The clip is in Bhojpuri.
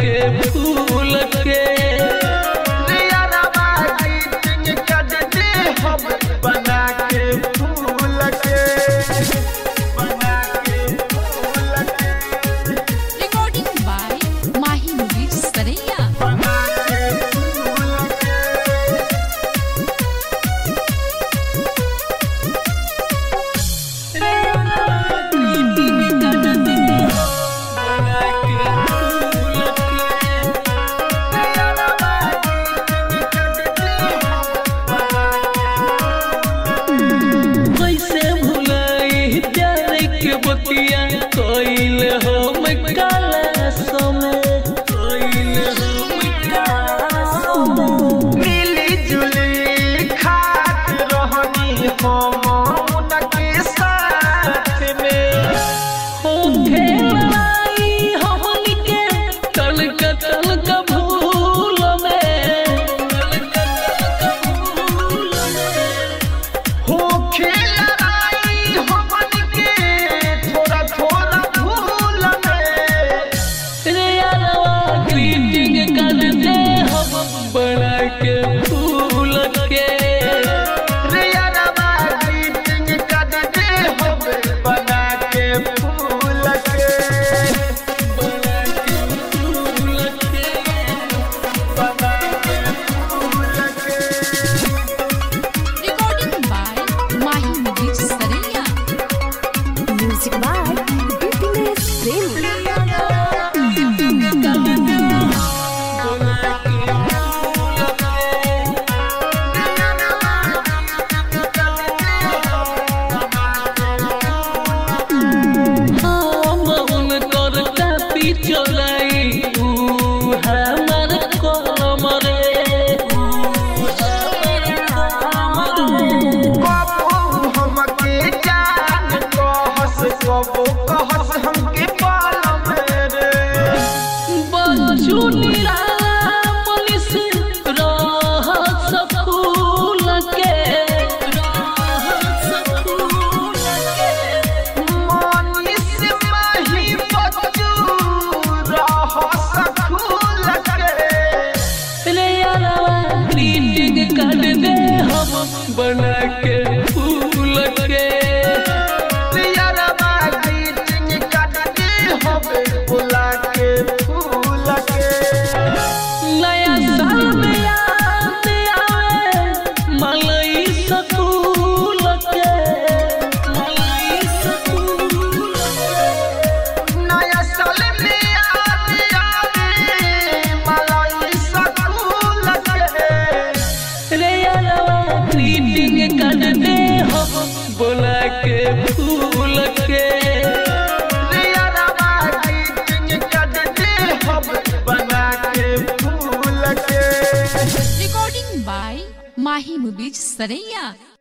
के फूल के बना के फूल के Recording by Mahi Mudir Saraiya. बना के फूल के बतिया कोइल हो काला समय मिली जुली खात रहनी हम उनके साथ में हो खेलाई हमनी के तल का भूल में हो खेलाई हमन के थोड़ा थोड़ा भूल में रे यारवा ग्रीटिंग कर दे हम बना के फूल के रे यारवा ग्रीटिंग कर दे हम बना के फूल के बना के फूल के बना के फूल के Recording by Mahi Mudir Saraiya. Music by Happiness Premi. कबो कहस हमके पालम रे बचुनिया पुलिस रह सब फूल के मनीष माही बच्चू रहस फूल के रे यारवा ग्रीटिंग कर दे हम बना के फूल के बुला के फूल के नया साल में याद आवे मलई सकूल के नया साल में याद आवे मलाई सकूल के रे यारवा ग्रीटिंग कर दे हम बना के फूल के बना के फूल के Recording by Mahi Mudir Saraiya.